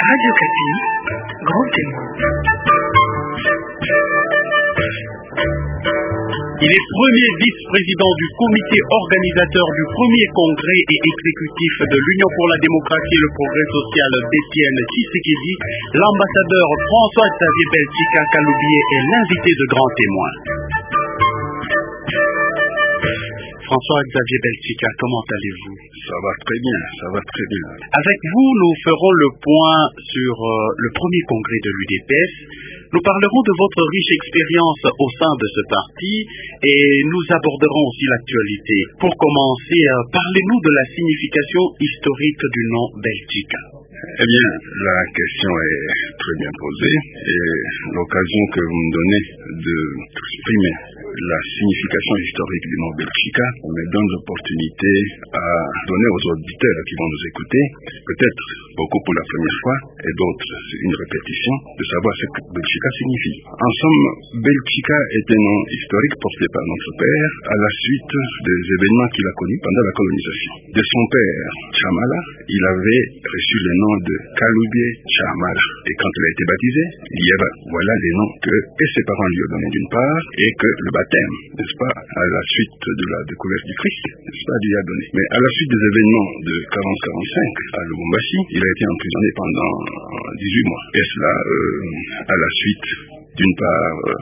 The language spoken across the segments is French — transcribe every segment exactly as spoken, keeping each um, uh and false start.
Radio Kapi, grand témoin. Il est premier vice-président du comité organisateur du premier congrès et exécutif de l'Union pour la démocratie et le progrès social d'Étienne Tshisekedi. L'ambassadeur François-Xavier Belchika Kaloubié est l'invité de grand témoin. François-Xavier Belchika, comment allez-vous? Ça va très bien, ça va très bien. Avec vous, nous ferons le point sur euh, le premier congrès de l'U D P S. Nous parlerons de votre riche expérience au sein de ce parti et nous aborderons aussi l'actualité. Pour commencer, euh, parlez-nous de la signification historique du nom Belchika. Eh bien, la question est très bien posée et l'occasion que vous me donnez de exprimer la signification historique du nom Belchika me donne l'opportunité à donner aux auditeurs qui vont nous écouter, peut-être beaucoup pour la première fois et d'autres une répétition, de savoir ce que Belchika signifie. En somme, Belchika est un nom historique porté par notre père à la suite des événements qu'il a connus pendant la colonisation. De son père, Chamala, il avait reçu le nom de Kaloubié Chamala. Et quand il a été baptisé, Lieva. Voilà les noms que et ses parents lui ont donnés d'une part, et que le baptême, n'est-ce pas, à la suite de la découverte du Christ, n'est-ce pas, lui a donné. Mais à la suite des événements de quarante quarante-cinq à Lubumbashi, il a été emprisonné pendant dix-huit mois. Et cela euh, à la suite, d'une part, euh,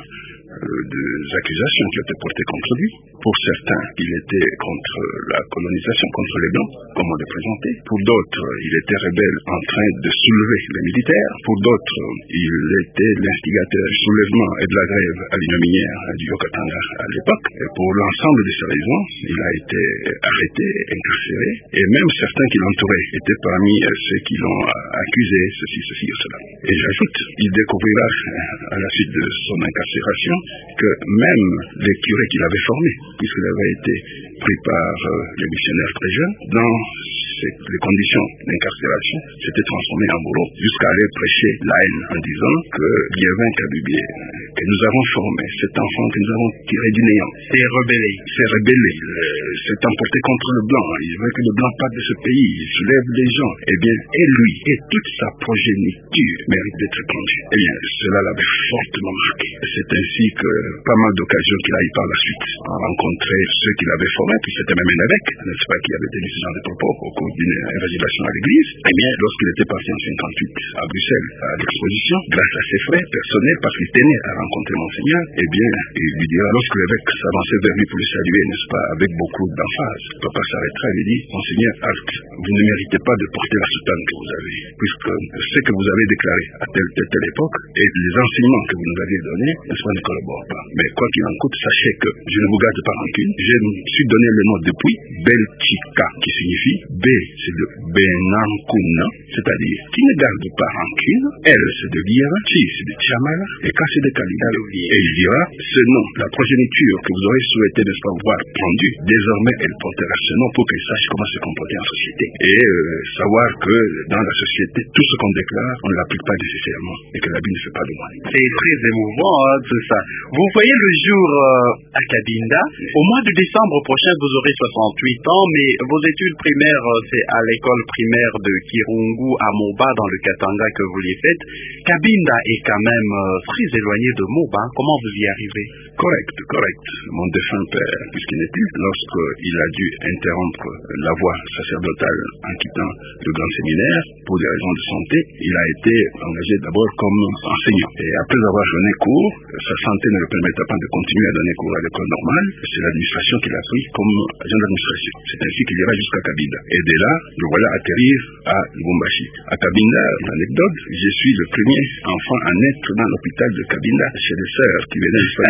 des accusations qui étaient portées contre lui. Pour certains, il était contre la colonisation, contre les Blancs, comme on le présentait. Pour d'autres, il était rebelle en train de soulever les militaires. Pour d'autres, il était l'instigateur du soulèvement et de la grève à l'Union minière du Haut-Katanga à l'époque. Et pour l'ensemble de ces raisons, il a été arrêté, incarcéré. Et même certains qui l'entouraient étaient parmi ceux qui l'ont accusé, ceci, ceci et cela. Et j'ajoute, il découvrira à la suite de son incarcération que même les curés qu'il avait formés, puisqu'il avait été pris par euh, les missionnaires très jeunes, dans ces, les conditions d'incarcération, s'était transformé en bourreau, jusqu'à aller prêcher la haine en disant que Liévin Kaloubié, que nous avons formé, cet enfant que nous avons tiré du néant, s'est rebellé, s'est rebellé, s'est emporté contre le blanc, il veut que le blanc parte de ce pays, il soulève les gens, eh bien, et lui, et toute sa progéniture mérite d'être plongée. Eh bien, cela l'avait fortement marqué. C'est ainsi que pas mal d'occasions qu'il a eu par la suite à rencontrer ceux qu'il avait formés, puis c'était même un évêque, n'est-ce pas, qui avait tenu ce genre de propos au cours d'une évangélisation à l'église. Eh bien, lorsqu'il était parti en cinquante-huit à Bruxelles à l'exposition, grâce à ses frais personnels, parce qu'il tenait à rencontrer Monseigneur, eh bien, il lui dira, lorsque l'évêque s'avançait vers lui pour le saluer, n'est-ce pas, avec beaucoup d'emphase, le papa s'arrêtera et lui dit, Monseigneur, halte, vous ne méritez pas de porter la soutane que vous avez, puisque ce que vous avez déclaré à telle, telle, telle époque, et les enseignements que vous nous aviez donnés, n'est-ce pas, ne collaborent pas. Mais quoi qu'il en coûte, sachez que je ne vous garde pas rancune. Je me suis donné le nom depuis Belchika, qui signifie B, c'est de Benankuna, c'est-à-dire qui ne garde pas rancune. L, c'est de Liéva, Chi, c'est de Chamala, et K, c'est de Kaloubié. Et il dira, ce nom, la progéniture que vous aurez souhaité, n'est-ce pas, voir pendu, désormais elle portera ce nom pour qu'elle sache comment se comporter en société. Et euh, savoir que dans la société, tout ce qu'on déclare, on ne l'applique pas nécessairement, et que la Bible ne fait pas de mal. C'est très émouvant, hein, tout ça. Vous voyez le jour euh, à Cabinda, au mois de décembre prochain, vous aurez soixante-huit ans, mais vos études primaires, c'est à l'école primaire de Kirungu à Moba, dans le Katanga, que vous les faites. Cabinda est quand même euh, très éloigné de Moba. Comment vous y arrivez? Correct, correct. Mon défunt père, puisqu'il n'est plus, lorsqu'il a dû interrompre la voie sacerdotale en quittant le grand séminaire, pour des raisons de santé, il a été engagé d'abord comme enseignant. Et après avoir donné cours, sa santé ne le permettait pas de continuer à donner cours à l'école normale. C'est l'administration qu'il a pris comme agent d'administration. C'est ainsi qu'il ira jusqu'à Cabinda. Et dès là, le voilà atterrir à Lubumbashi. À Cabinda, l'anecdote, je suis le premier enfant à naître dans l'hôpital de Cabinda, chez les sœurs qui venaient de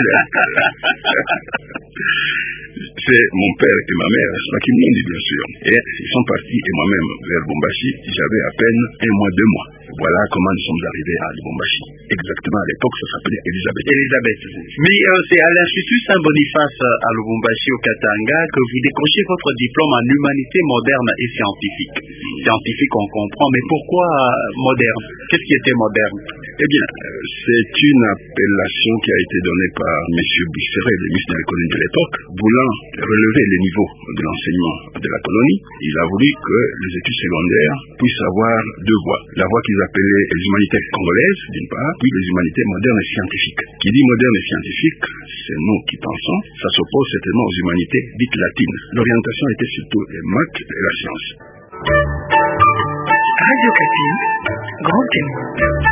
c'est mon père et ma mère, c'est pas qui m'ont dit bien sûr. Et ils sont partis, et moi-même, vers Lubumbashi, j'avais à peine un mois, deux mois. Voilà comment nous sommes arrivés à Lubumbashi. Exactement, à l'époque, ça s'appelait Elisabeth. Elisabeth. Mais euh, c'est à l'Institut Saint-Boniface à Lubumbashi, au Katanga, que vous décrochez votre diplôme en humanité moderne et scientifique. Scientifique, on comprend, mais pourquoi euh, moderne? Qu'est-ce qui était moderne? Eh bien, c'est une appellation qui a été donnée par M. Buisseret, le ministre de l'économie de l'époque, voulant relever les niveaux de l'enseignement de la colonie. Il a voulu que les études secondaires puissent avoir deux voies. La voie qu'ils appelaient les humanités congolaises, d'une part, puis les humanités modernes et scientifiques. Qui dit moderne et scientifique, c'est nous qui pensons, ça s'oppose certainement aux humanités dites latines. L'orientation était surtout les maths et la science. Radio Kapi, grand témoin.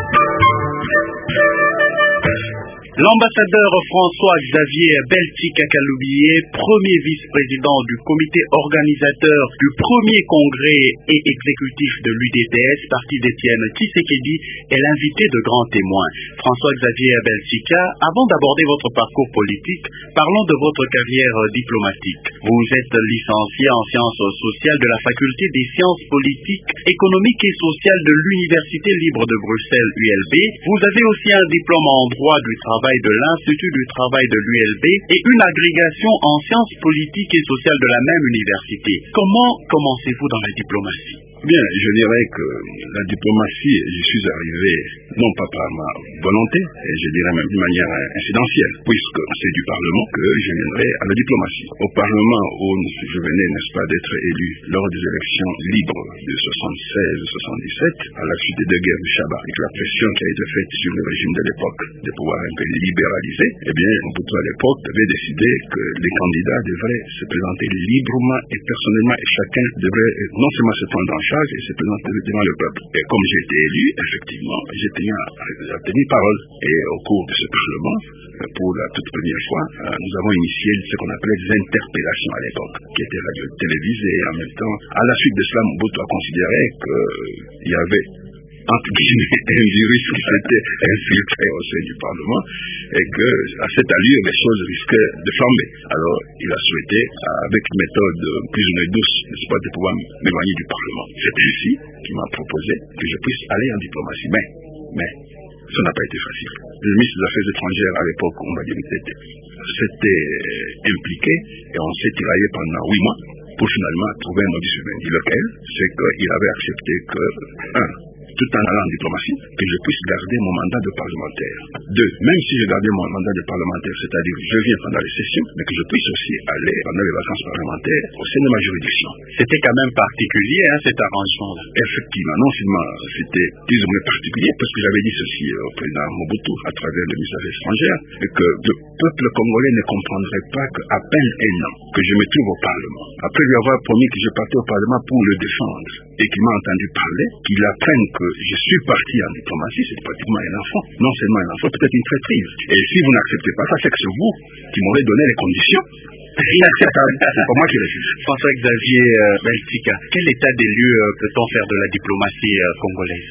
L'ambassadeur François-Xavier Beltika-Kaloubié, premier vice-président du comité organisateur du premier congrès et exécutif de l'U D P S, parti d'Étienne Tshisekedi, est l'invité de grands témoins. François-Xavier Beltika, avant d'aborder votre parcours politique, parlons de votre carrière diplomatique. Vous êtes licencié en sciences sociales de la faculté des sciences politiques, économiques et sociales de l'Université libre de Bruxelles U L B. Vous avez aussi un diplôme en droit du travail de l'Institut du travail de l'U L B et une agrégation en sciences politiques et sociales de la même université. Comment commencez-vous dans la diplomatie? Bien, je dirais que la diplomatie, j'y suis arrivé non pas par ma volonté, et je dirais même d'une manière incidentielle, puisque c'est du Parlement que je viendrai à la diplomatie. Au Parlement où je venais, n'est-ce pas, d'être élu lors des élections libres de soixante-seize soixante-dix-sept, à la suite des deux guerres du Chabat, avec la pression qui a été faite sur le régime de l'époque de pouvoir un peu libéraliser, eh bien, Mobutu à l'époque avait décidé que les candidats devraient se présenter librement et personnellement, et chacun devrait non seulement se prendre en charge et se présenter devant le peuple. Et comme j'ai été élu, effectivement, j'ai tenu à, à tenir parole. Et au cours de ce Parlement, pour la toute première fois, nous avons initié ce qu'on appelait des interpellations à l'époque, qui étaient radio-télévisées, et en même temps, à la suite de cela, Mobutu a considéré qu'il y avait entre guillemets, un virus qui s'était infiltré au sein du Parlement et que, à cette allure, les choses risquaient de flamber. Alors, il a souhaité, avec une méthode plus ou moins douce, n'est-ce pas, de pouvoir m'éloigner du Parlement. C'est ainsi qu'il m'a proposé que je puisse aller en diplomatie. Mais, mais, ça n'a pas été facile. Le ministre des Affaires étrangères à l'époque, on va dire, s'était impliqué et on s'est tiraillé pendant huit mois pour finalement trouver un modus vivendi. Lequel, c'est qu'il avait accepté que, un, tout en allant en diplomatie, que je puisse garder mon mandat de parlementaire. Deux, même si je gardais mon mandat de parlementaire, c'est-à-dire je viens pendant les sessions, mais que je puisse aussi aller pendant les vacances parlementaires au sein de ma juridiction. C'était quand même particulier, hein, cet arrangement-là. Effectivement, non seulement c'était plus ou moins particulier, parce que j'avais dit ceci au président Mobutu à travers le ministère des Affaires étrangères, et que le peuple congolais ne comprendrait pas qu'à peine un an que je me trouve au Parlement, après lui avoir promis que je partais au Parlement pour le défendre, et qu'il m'a entendu parler, qu'il apprenne que je suis parti en diplomatie, c'est pratiquement un enfant. Non seulement un enfant, peut-être une traîtrise. Et si vous n'acceptez pas ça, c'est que c'est vous qui m'aurez donné les conditions. Inacceptable. C'est pas moi qui le juge. François-Xavier euh, Beltika, quel état des lieux euh, peut-on faire de la diplomatie euh, congolaise?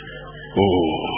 Oh,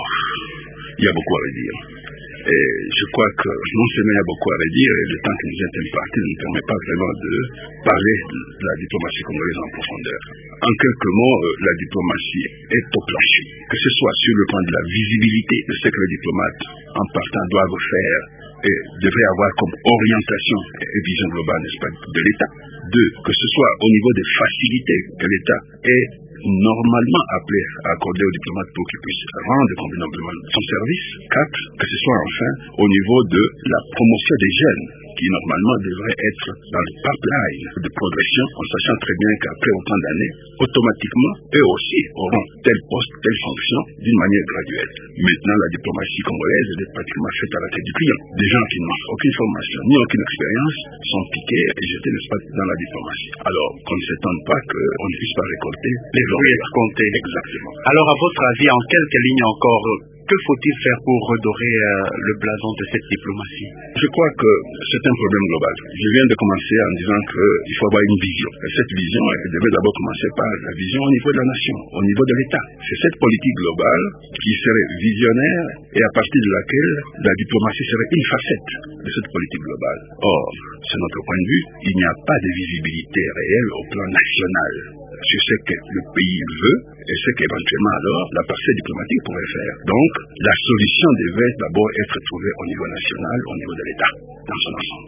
il y a beaucoup à redire. Et je crois que non seulement il y a beaucoup à redire, et le temps que nous sommes imparti ne nous permet pas vraiment de parler de la diplomatie congolaise en profondeur. En quelques mots, la diplomatie est au plancher. Que ce soit sur le plan de la visibilité de ce que les diplomates en partant doivent faire et devraient avoir comme orientation et vision globale, n'est-ce pas, de l'État. Deux, que ce soit au niveau des facilités que l'État ait normalement appelé à accorder aux diplomates pour qu'ils puissent rendre convenablement son service. Quatre, que ce soit enfin au niveau de la promotion des jeunes qui normalement devrait être dans le pipeline de progression, en sachant très bien qu'après autant d'années, automatiquement, eux aussi auront tel poste, telle fonction, d'une manière graduelle. Maintenant, la diplomatie congolaise est pratiquement faite à la tête du client. Des gens qui n'ont aucune formation, ni aucune expérience, sont piqués et jetés, n'est-ce pas, dans la diplomatie. Alors, qu'on ne s'étonne pas qu'on ne puisse pas récolter les lauriers comptés. Exactement. Alors, à votre avis, en quelques lignes encore, que faut-il faire pour redorer euh, le blason de cette diplomatie? Je crois que c'est un problème global. Je viens de commencer en disant qu'il faut avoir une vision. Et cette vision, elle devait d'abord commencer par la vision au niveau de la nation, au niveau de l'État. C'est cette politique globale qui serait visionnaire et à partir de laquelle la diplomatie serait une facette de cette politique globale. Or, c'est notre point de vue, il n'y a pas de visibilité réelle au plan national sur ce que le pays veut et ce qu'éventuellement alors la partie diplomatique pourrait faire. Donc, la solution devait d'abord être trouvée au niveau national, au niveau de l'État, dans son ensemble.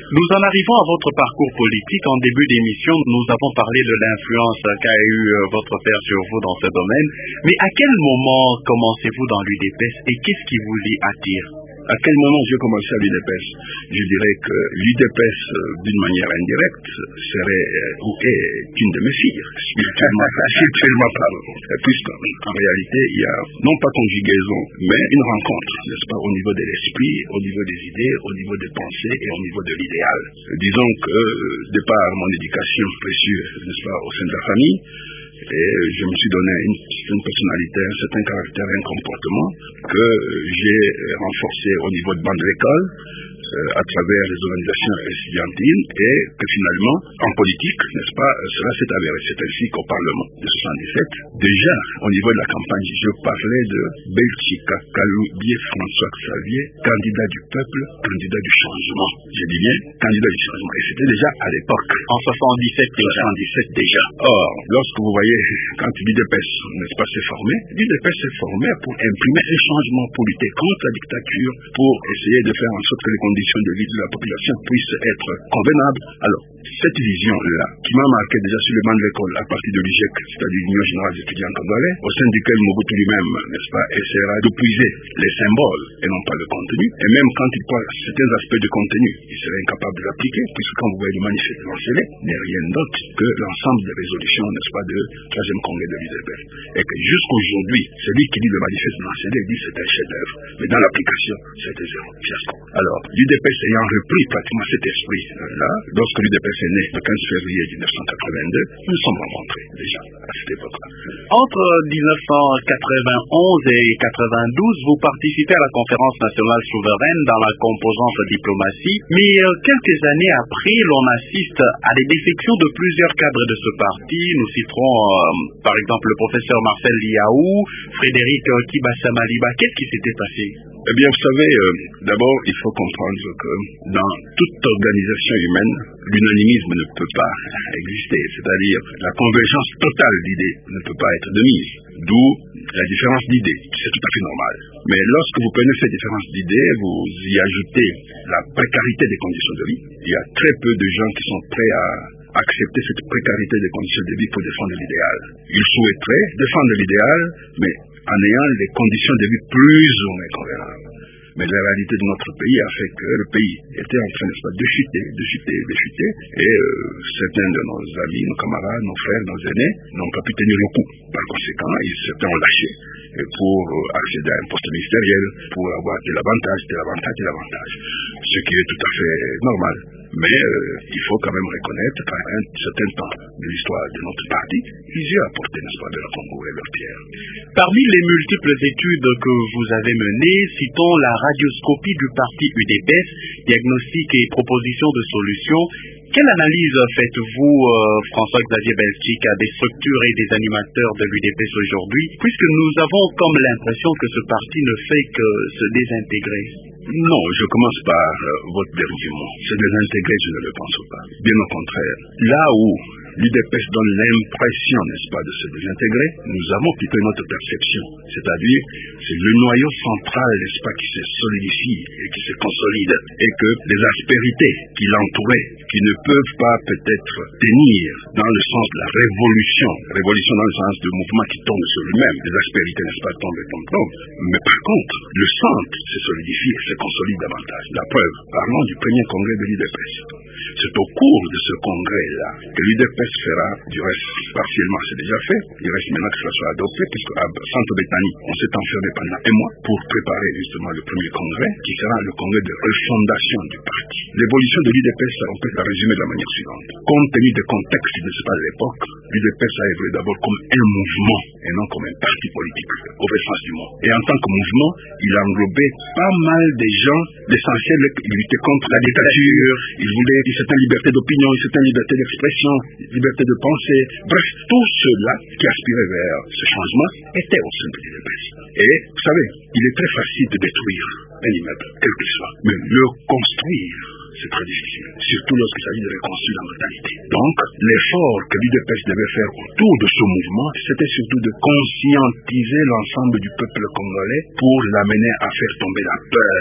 Nous en arrivons à votre parcours politique. En début d'émission, nous avons parlé de l'influence qu'a eu votre père sur vous dans ce domaine. Mais à quel moment commencez-vous dans l'U D P E S et qu'est-ce qui vous y attire? À quel moment j'ai commencé à l'U D P E S? Je dirais que l'U D P E S, d'une manière indirecte, serait ou est une de mes filles, spirituellement, spirituellement parlant. Puisqu'en réalité, il y a non pas conjugaison, mais une rencontre, n'est-ce pas, au niveau de l'esprit, au niveau des idées, au niveau des pensées et au niveau de l'idéal. Disons que, de par mon éducation précieuse, n'est-ce pas, au sein de la famille, et je me suis donné une, une personnalité, un certain caractère, un comportement que j'ai renforcé au niveau de banc de l'école, euh, à travers les organisations étudiantines, et que finalement, en politique, n'est-ce pas, cela s'est avéré. C'est ainsi qu'au Parlement de soixante-dix-sept, déjà au niveau de la campagne, je parlais de Belchika Kaloubié François Xavier, candidat du peuple, candidat du changement. Je dis bien, candidat du changement. Et c'était déjà à l'époque. En soixante-dix-sept déjà. soixante-dix-sept déjà. Or, lorsque vous voyez, quand l'U D P E S, n'est-ce pas, s'est formé, l'U D P E S s'est formé pour imprimer un changement, pour lutter contre la dictature, pour essayer de faire en sorte que les conditions de vie de la population puissent être convenables. Alors, cette vision-là, qui m'a marqué déjà sur le banc de l'école à partir de l'U G E C, c'est-à-dire l'Union Générale des Étudiants Congolais, au sein duquel Mobutu lui-même, n'est-ce pas, essaiera de puiser les symboles et non pas le contenu, et même quand il parle certains aspects de contenu, il serait incapable de l'appliquer, puisque quand vous voyez le manifeste lancé, n'est rien d'autre que l'ensemble des résolutions, n'est-ce pas, de troisième congrès de l'U D P E S. Et que jusqu'aujourd'hui, celui qui lit le manifeste lancé dit c'est un chef-d'œuvre, mais dans l'application, c'était zéro fiasco. Alors, l'U D P E S ayant repris pratiquement cet esprit-là, lorsque l'U D P E S est né le quinze février mille neuf cent quatre-vingt-deux, nous nous sommes rencontrés déjà à cette époque-là. Entre dix-neuf cent quatre-vingt-onze et quatre-vingt-douze, vous participez à la conférence nationale souveraine dans la composante diplomatie, mais euh, quelques années après, l'on assiste à des défections de plusieurs cadres de ce parti. Nous citerons euh, par exemple le professeur Marcel Liaou, Frédéric euh, Kibasa Maliba. Qu'est-ce qui s'était passé? Eh bien, vous savez, euh, d'abord, il faut comprendre que dans toute organisation humaine, l'unanimisme ne peut pas exister, c'est-à-dire la convergence totale d'idées ne peut pas être de mise, d'où la différence d'idées, c'est tout à fait normal. Mais lorsque vous prenez cette différence d'idées, vous y ajoutez la précarité des conditions de vie. Il y a très peu de gens qui sont prêts à accepter cette précarité des conditions de vie pour défendre l'idéal. Ils souhaiteraient défendre l'idéal, mais en ayant les conditions de vie plus ou moins convenables. Mais la réalité de notre pays a fait que le pays était en train, n'est-ce pas, de chuter, de chuter, de chuter, et euh, certains de nos amis, nos camarades, nos frères, nos aînés n'ont pas pu tenir le coup. Par conséquent, ils certains ont lâché pour euh, accéder à un poste ministériel, pour avoir de l'avantage, de l'avantage, de l'avantage, ce qui est tout à fait normal. Mais euh, il faut quand même reconnaître qu'à un certain temps de l'histoire de notre parti, ils y ont apporté, n'est-ce pas, de la Congo et leur pierre. Parmi les multiples études que vous avez menées, citons la radioscopie du parti U D P E S, diagnostic et proposition de solutions. Quelle analyse faites-vous, euh, François-Xavier Belchika, des structures et des animateurs de l'U D P E S aujourd'hui, puisque nous avons comme l'impression que ce parti ne fait que se désintégrer? Non, je commence par euh, votre dernier mot. Se désintégrer, je ne le pense pas. Bien au contraire. Là où l'U D P E S donne l'impression, n'est-ce pas, de se désintégrer, nous avons plutôt notre perception. C'est-à-dire, c'est le noyau central, n'est-ce pas, qui se solidifie et qui se consolide. Et que les aspérités qui l'entouraient, qui ne peuvent pas peut-être tenir dans le sens de la révolution, révolution dans le sens de mouvement qui tombe sur lui-même, les aspérités, n'est-ce pas, tombent et tombent, tombent. Mais par contre, le centre se solidifie et se consolide davantage. La preuve, parlons du premier congrès de l'U D P E S. C'est au cours de ce congrès-là que l'U D P E S fera, du reste, partiellement c'est déjà fait, il reste maintenant que cela soit adopté, puisque à Santo Betani, on s'est enfermé pendant un mois pour préparer justement le premier congrès, qui sera le congrès de refondation du parti. L'évolution de l'U D P E S, on peut la résumer de la manière suivante. Compte tenu des contextes de ce pas de l'époque, l'U D P E S a évolué d'abord comme un mouvement, et non comme un parti politique, au vrai sens du mot. Et en tant que mouvement, il a englobé pas mal de gens, l'essentiel, il luttait contre la dictature, il voulait une certaine liberté d'opinion, une certaine liberté d'expression, liberté de pensée. Bref, tout cela qui aspirait vers ce changement était au sein de l'U D P E S. Et, vous savez, il est très facile de détruire un immeuble, quel qu'il soit. Mais le construire, c'est très difficile, surtout lorsqu'il s'agit de reconstruire la mentalité. Donc, l'effort que l'U D P E S devait faire autour de ce mouvement, c'était surtout de conscientiser l'ensemble du peuple congolais pour l'amener à faire tomber la peur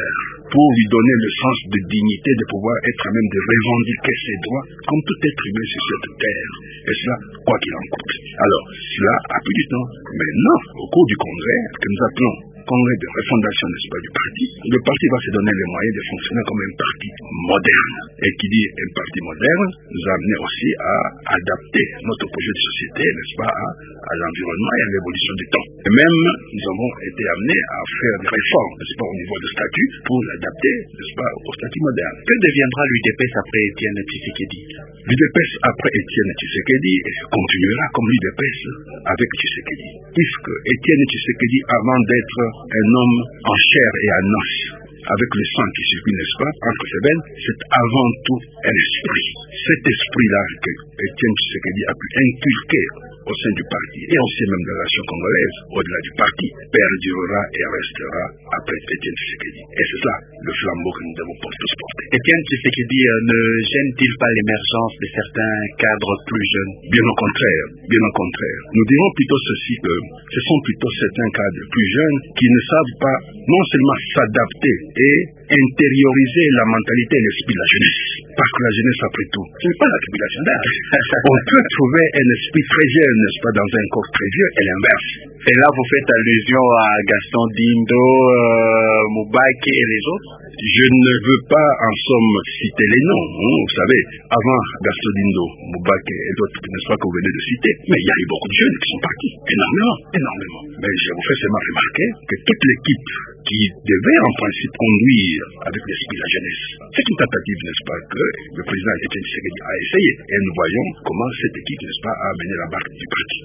pour lui donner le sens de dignité, de pouvoir être à même de revendiquer ses droits comme tout être humain sur cette terre. Et cela, quoi qu'il en coûte. Alors, cela a pris du temps. Maintenant, au cours du congrès, que nous appelons congrès de refondation, n'est-ce pas, du parti, le parti va se donner les moyens de fonctionner comme un parti moderne. Et qui dit un parti moderne, nous a amené aussi à adapter notre projet de société, n'est-ce pas, à, à l'environnement et à l'évolution du temps. Et même, nous avons été amenés à faire des réformes, n'est-ce pas, au niveau de statut, pour l'adapter, n'est-ce pas, au statut moderne. Que deviendra l'U D P S après Étienne Tshisekedi? L'U D P S après Étienne Tshisekedi continuera comme l'U D P S avec Tshisekedi. Puisque Étienne Tshisekedi, avant d'être un homme en chair et en os, avec le sang qui circule, n'est-ce pas, entre ses veines, c'est avant tout un esprit. Cet esprit-là que Étienne Tshisekedi a pu inculquer au sein du parti et aussi même de la nation congolaise, au-delà du parti, perdurera et restera après Étienne Tshisekedi. Et c'est ça le flambeau que nous devons tous porter. Étienne Tshisekedi euh, ne gêne-t-il pas l'émergence de certains cadres plus jeunes? Bien au contraire, bien au contraire. Nous dirons plutôt ceci, que ce sont plutôt certains cadres plus jeunes qui ne savent pas non seulement s'adapter et intérioriser la mentalité et l'esprit de la jeunesse. Parce que la jeunesse, après tout, ce n'est pas la tribulation d'âge. On peut trouver un esprit très jeune, n'est-ce pas, dans un corps très vieux, et l'inverse. Et là, vous faites allusion à Gaston Dindo, euh, Moubaki et les autres? Je ne veux pas, en somme, citer les noms. Hein, vous savez, avant Gaston Dindo, Moubaki et d'autres, n'est-ce pas, que vous venez de citer, mais il y a eu beaucoup de jeunes qui sont partis. Énormément, énormément. Mais je vous fais seulement remarquer que toute l'équipe qui devait en principe conduire avec l'esprit la jeunesse, c'est une tentative, n'est-ce pas, que le président Étienne Tshisekedi a essayé. Et nous voyons comment cette équipe, n'est-ce pas, a amené la barque du parti.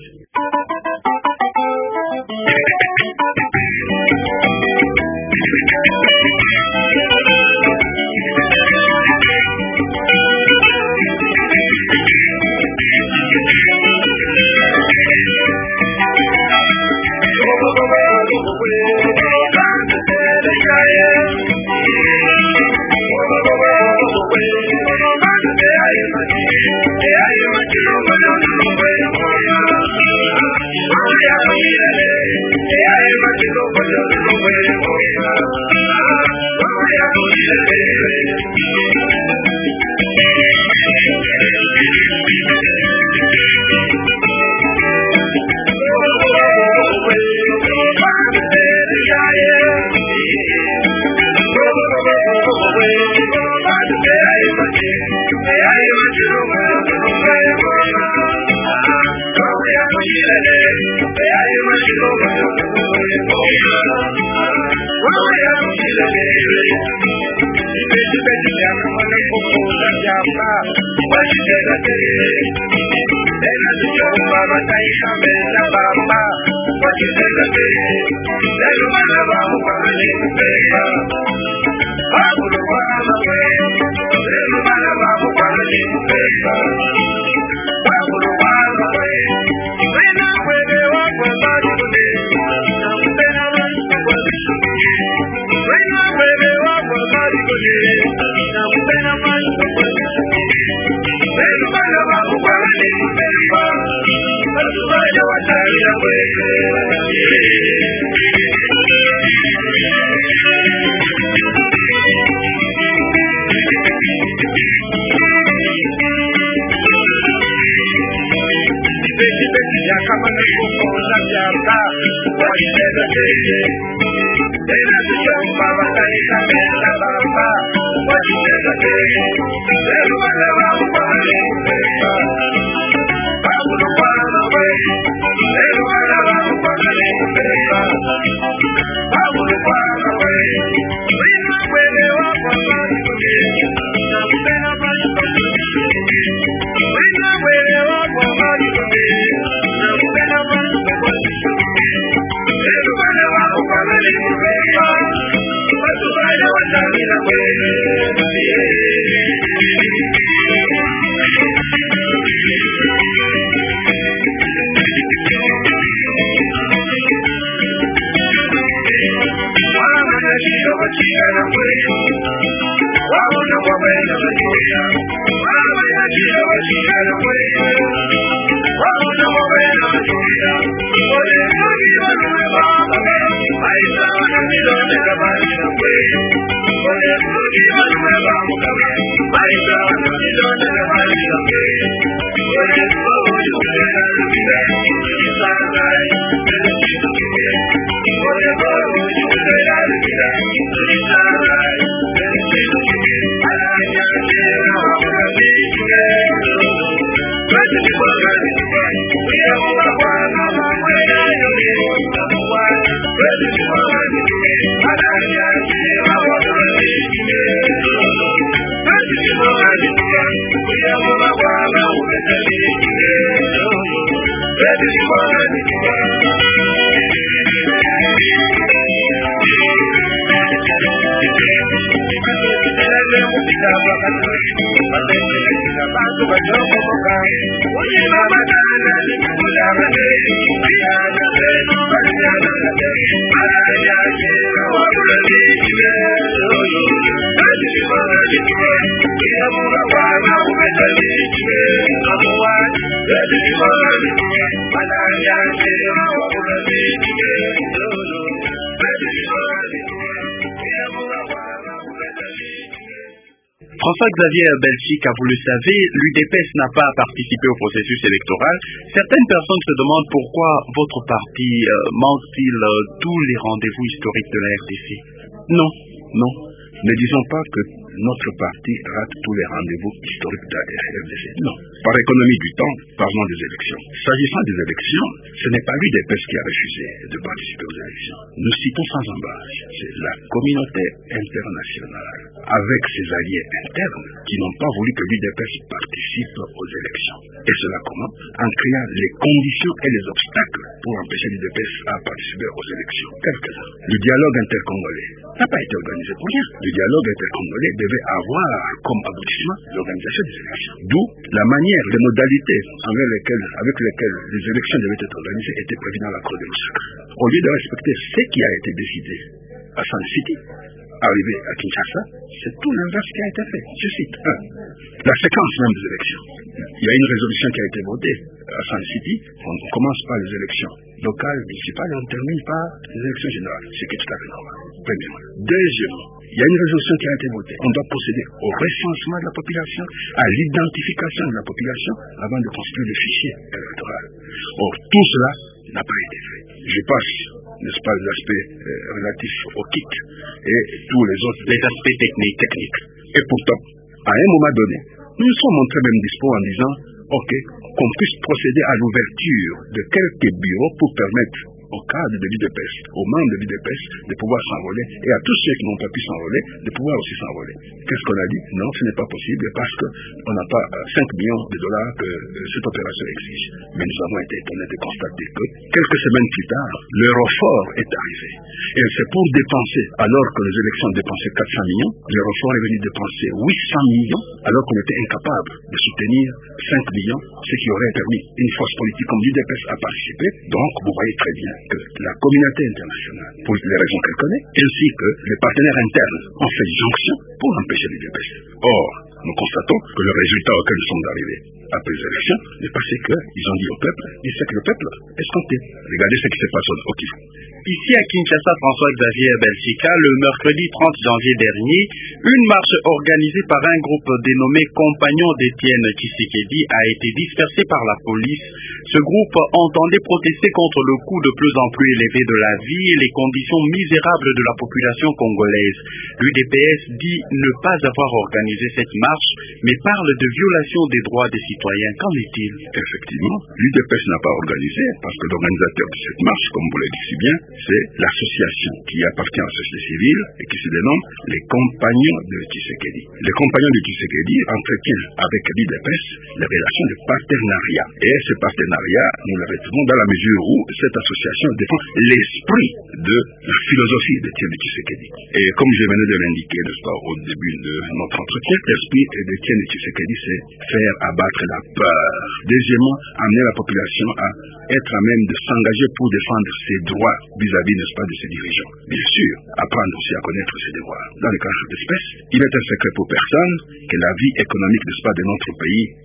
François-Xavier Belchica, vous le savez, l'U D P S n'a pas participé au processus électoral. Certaines personnes se demandent pourquoi votre parti euh, manque-t-il euh, tous les rendez-vous historiques de la R D C. Non, non. Ne disons pas que notre parti rate tous les rendez-vous historiques de la R D C. Non. Par économie du temps, parlons des élections. S'agissant des élections, ce n'est pas l'U D P S qui a refusé de participer aux élections. Nous citons sans embâche, c'est la communauté internationale, avec ses alliés internes, qui n'ont pas voulu que l'U D P S participe aux élections. Et cela comment? En créant les conditions et les obstacles pour empêcher l'U D P S à participer aux élections. Quelques-uns. Le dialogue intercongolais n'a pas été organisé pour rien. Le dialogue intercongolais devait avoir comme aboutissement l'organisation des élections. D'où la manière, les modalités avec lesquelles, avec lesquelles les élections devaient être organisées étaient prévues dans l'accord de Lusaka. Au lieu de respecter ce qui a été décidé à San City, arrivé à Kinshasa, c'est tout l'inverse qui a été fait. Je cite un. La séquence même des élections. Il y a une résolution qui a été votée à San City. On commence par les élections locales, municipales, et on termine par les élections générales, ce qui est tout à fait normal. Premièrement. Deuxièmement, il y a une résolution qui a été votée. On doit procéder au recensement de la population, à l'identification de la population, avant de constituer le fichier électoral. Or, tout cela n'a pas été fait. Je passe, n'est-ce pas, les aspects euh, relatifs au kit et tous les autres, les aspects techniques, techniques. Et pourtant, à un moment donné, nous nous sommes montrés même dispo en disant, ok, qu'on puisse procéder à l'ouverture de quelques bureaux pour permettre au cadre de l'U D P S, aux membres de l'U D P S, de pouvoir s'enrôler, et à tous ceux qui n'ont pas pu s'enrôler, de pouvoir aussi s'enrôler. Qu'est-ce qu'on a dit? Non, ce n'est pas possible parce qu'on n'a pas cinq millions de dollars que cette opération exige. Mais nous avons été étonnés de constater que quelques semaines plus tard, l'Eurofort est arrivé. Et c'est pour dépenser, alors que les élections dépensaient quatre cents millions, l'Eurofort est venu dépenser huit cents millions, alors qu'on était incapable de soutenir cinq millions, ce qui aurait permis une force politique comme l'U D P S à participer. Donc, vous voyez très bien que la communauté internationale, pour les raisons qu'elle connaît, ainsi que les partenaires internes ont fait jonction pour empêcher l'U D P S. Or, nous constatons que le résultat auquel nous sommes arrivés après les élections n'est pas ce qu'ils ont dit au peuple, et c'est que le peuple escompté. Regardez ce qui se passe au Kivu. Ici à Kinshasa, François-Xavier Belchica, le mercredi trente janvier dernier, une marche organisée par un groupe dénommé Compagnons d'Étienne Tshisekedi a été dispersée par la police. Ce groupe entendait protester contre le coût de plus en plus élevé de la vie et les conditions misérables de la population congolaise. L'U D P S dit ne pas avoir organisé cette marche, mais parle de violation des droits des citoyens. Qu'en est-il? Effectivement, l'U D P S n'a pas organisé, parce que l'organisateur de cette marche, comme vous l'avez dit si bien, c'est l'association qui appartient à la société civile et qui se dénomme les Compagnons de Tshisekedi. Les Compagnons de Tshisekedi entretiennent avec l'U D P S les relations de partenariat. Et ce partenariat, nous le retrouvons dans la mesure où cette association défend l'esprit de la philosophie d'Étienne Tshisekedi. Et comme je venais de l'indiquer, n'est-ce pas, au début de notre entretien, l'esprit d'Étienne Tshisekedi, c'est faire abattre la peur. Deuxièmement, amener la population à être à même de s'engager pour défendre ses droits vis-à-vis, n'est-ce pas, de ses dirigeants. Bien sûr, apprendre aussi à connaître ses devoirs. Dans le cas d'espèce, il est un secret pour personne que la vie économique, n'est-ce pas, de notre pays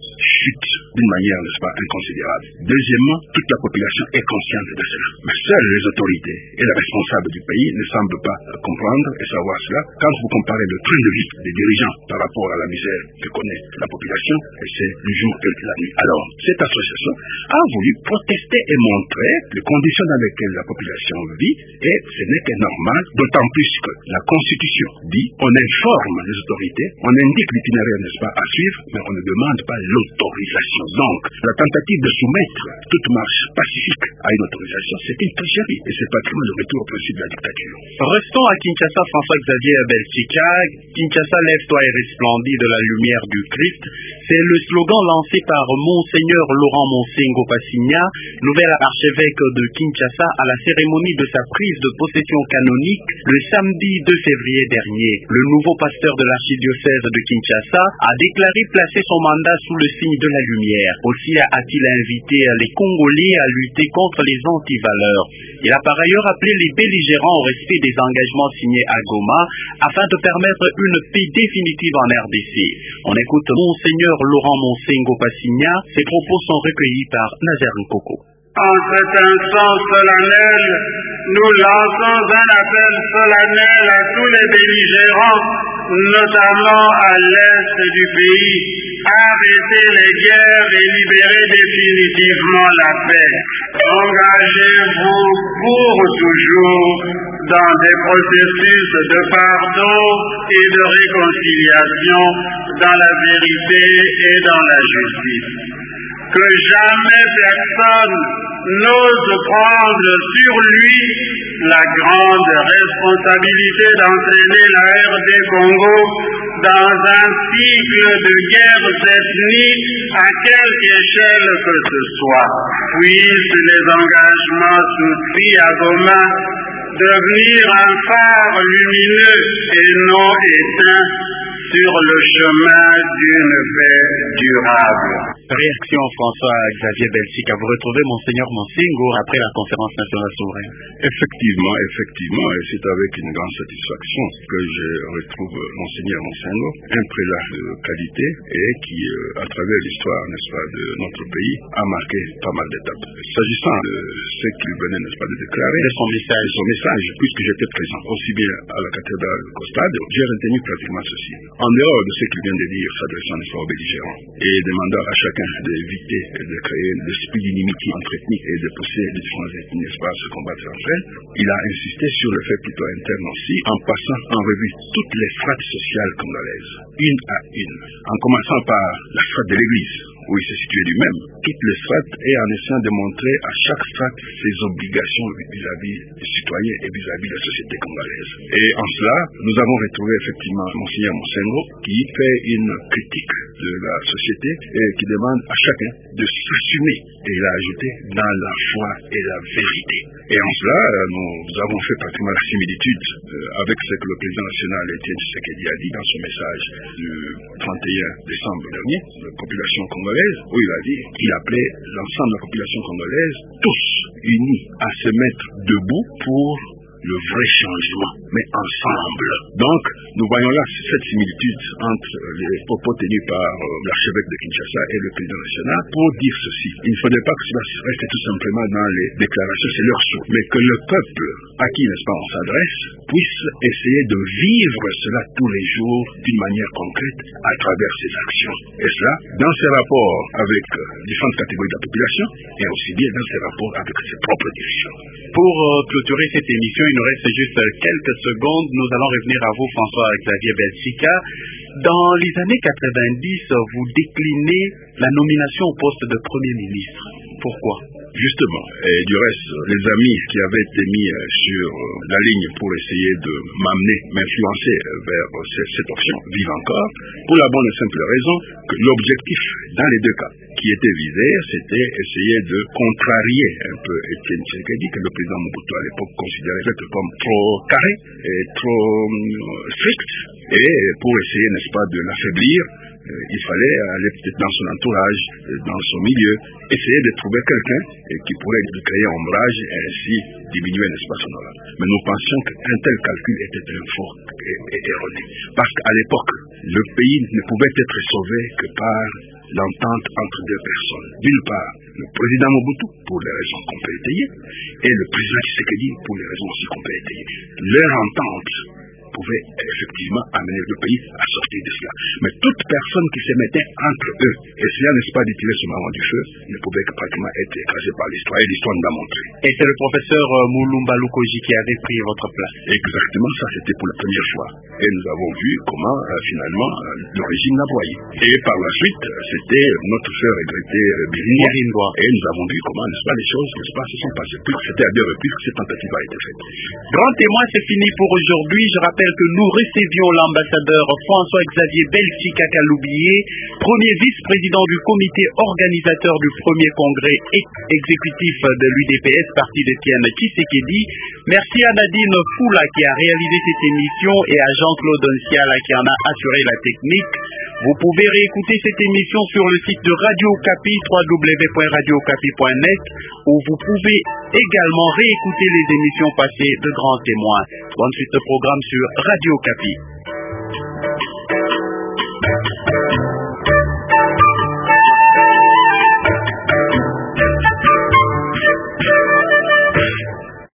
chute d'une manière, n'est-ce pas, inconsidérable. Deuxièmement, toute la population est consciente de cela. Mais seules les autorités et les responsables du pays ne semblent pas comprendre et savoir cela. Quand vous comparez le train de vie des dirigeants par rapport à la misère que connaît la population, et c'est le jour et la nuit. Alors, cette association a voulu protester et montrer les conditions dans lesquelles la population vit, et ce n'est que normal, d'autant plus que la Constitution dit on informe les autorités, on indique l'itinéraire, n'est-ce pas, à suivre, mais on ne demande pas l'autorisation. Donc, la tentative de soumettre toute marche pacifique à une autorisation, c'est une tricherie, et c'est pratiquement le retour au principe de la dictature. Restons à Kinshasa, François-Xavier Belchika. Kinshasa, lève-toi et resplendis de la lumière du Christ. C'est le slogan lancé par Monseigneur Laurent Monsengo Passigna, nouvel archevêque de Kinshasa, à la cérémonie de sa prise de possession canonique le samedi deux février dernier. Le nouveau pasteur de l'archidiocèse de Kinshasa a déclaré placer son mandat sous le signe de la lumière. Aussi a-t-il invité les Congolais à lutter contre les antivaleurs. Il a par ailleurs appelé les belligérants au respect des engagements signés à Goma afin de permettre une paix définitive en R D C. On écoute Monseigneur Laurent Monsengo Passigna. Ses propos sont recueillis par Nazer Nkoko. En cet instant solennel, nous lançons un appel solennel à tous les belligérants, notamment à l'est du pays, arrêtez les guerres et libérez définitivement la paix. Engagez-vous pour toujours dans des processus de pardon et de réconciliation, dans la vérité et dans la justice. Que jamais personne n'ose prendre sur lui la grande responsabilité d'entraîner la R D Congo dans un cycle de guerres ethniques à quelque échelle que ce soit. Puissent les engagements souscrits à Goma devenir un phare lumineux et non éteint sur le chemin d'une paix durable. Réaction François-Xavier Belchika. Vous retrouvez Monseigneur Monsengo après la conférence nationale souveraine. Effectivement, effectivement, et c'est avec une grande satisfaction que je retrouve Monseigneur Monsengo, un prélat de qualité et qui, euh, à travers l'histoire, n'est-ce pas, de notre pays, a marqué pas mal d'étapes. S'agissant de ce qu'il venait, n'est-ce pas, de déclarer, de son message, son message, puisque j'étais présent aussi bien à la cathédrale Costade, j'ai retenu pratiquement ceci. En dehors de ce qu'il vient de dire, s'adressant n'est-ce pas aux belligérants et demandant à chacun d'éviter de créer l'esprit d'inimitié entre ethniques et de pousser les différentes ethnies, n'est-ce pas, à se combattre entre elles, il a insisté sur le fait plutôt interne aussi, en passant en revue toutes les strates sociales congolaises, une à une, en commençant par la strate de l'Église, où il s'est situé lui-même, toutes les strates, et en essayant de montrer à chaque strate ses obligations vis-à-vis des citoyens et vis-à-vis de la société congolaise. Et en cela, nous avons retrouvé effectivement Monseigneur Monsengo qui fait une critique de la société et qui demande à chacun de s'assumer, et il a ajouté, dans la foi et la vérité. Et en cela, nous avons fait pratiquement la similitude avec ce que le président national Étienne Tshisekedi a dit dans son message du trente et un décembre dernier, la population congolaise, où il a dit qu'il appelait l'ensemble de la population congolaise, tous unis, à se mettre debout pour le vrai changement, mais ensemble. Donc, nous voyons là cette similitude entre les propos tenus par euh, l'archevêque de Kinshasa et le président national pour dire ceci. Il ne faudrait pas que cela reste tout simplement dans les déclarations, c'est leur souhait, mais que le peuple à qui, n'est-ce pas, on s'adresse, puisse essayer de vivre cela tous les jours d'une manière concrète à travers ses actions. Et cela, dans ses rapports avec euh, différentes catégories de la population, et aussi bien dans ses rapports avec ses propres dirigeants. Pour euh, clôturer cette émission, il nous reste juste quelques secondes. Nous allons revenir à vous, François-Xavier Belchika. Dans les années quatre-vingt-dix, vous déclinez la nomination au poste de Premier ministre. Pourquoi ? Justement, et du reste, les amis qui avaient été mis sur la ligne pour essayer de m'amener, m'influencer vers cette option vivent encore, pour la bonne et simple raison que l'objectif, dans les deux cas, qui était visé, c'était essayer de contrarier un peu Étienne Tshisekedi, que le président Mobutu à l'époque considérait comme trop carré et trop strict, et pour essayer, n'est-ce pas, de l'affaiblir, il fallait aller peut-être dans son entourage, dans son milieu, essayer de trouver quelqu'un qui pourrait lui créer ombrage et ainsi diminuer, n'est-ce pas, son honneur. Mais nous pensions qu'un tel calcul était un faux et, et erroné. Parce qu'à l'époque, le pays ne pouvait être sauvé que par l'entente entre deux personnes. D'une part, le président Mobutu, pour les raisons qu'on peut étayer, et le président Tshisekedi, pour les raisons aussi qu'on peut étayer. Leur entente pouvait effectivement amener le pays à sortir de cela. Mais toute personne qui se mettait entre eux, et cela n'est pas d'utiliser ce moment du feu, ne pouvait que pratiquement être écrasé par l'histoire, et l'histoire nous l'a montré. Et c'est le professeur Mulumba Lukoji qui avait pris votre place. Exactement, ça c'était pour la première fois. Et nous avons vu comment euh, finalement euh, le régime l'a broyé. Et par la suite, euh, c'était notre frère regretté euh, Biringwa. Et nous avons vu comment, n'est-ce pas, les choses, n'est-ce pas, se sont passées. Puis c'était à deux reprises que cette tentative a été faite. Grand témoin, c'est fini pour aujourd'hui. Je rappelle que nous recevions l'ambassadeur François-Xavier Belchika Kaloubié, premier vice-président du comité organisateur du premier congrès ex exécutif de l'U D P S, parti de Tiana Tshisekedi. Merci à Nadine Foula qui a réalisé cette émission et à Jean-Claude Nciala qui en a assuré la technique. Vous pouvez réécouter cette émission sur le site de Radio Okapi, w w w point radio okapi point net, où vous pouvez également réécouter les émissions passées de Grands Témoins. Bonne suite de programme sur Radio Okapi.